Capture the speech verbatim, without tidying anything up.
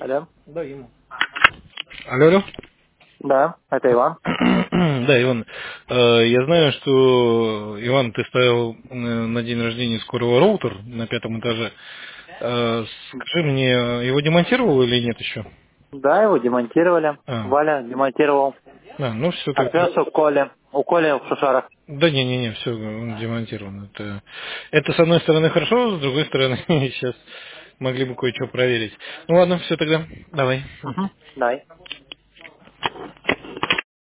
Алло. Да, ему. Алло, алло. Да, это Иван. Да, Иван, э, я знаю, что, Иван, ты ставил э, на день рождения скорого роутер на пятом этаже. Э, Скажи мне, его демонтировал или нет еще? Да, его демонтировали. А, Валя демонтировал. а ну все тогда. Отвез у Коли. У Коли в Шушарах. Да не-не-не, все, он демонтирован. Это, это с одной стороны хорошо, с другой стороны сейчас могли бы кое-что проверить. Ну ладно, все тогда, давай. Угу. Дай.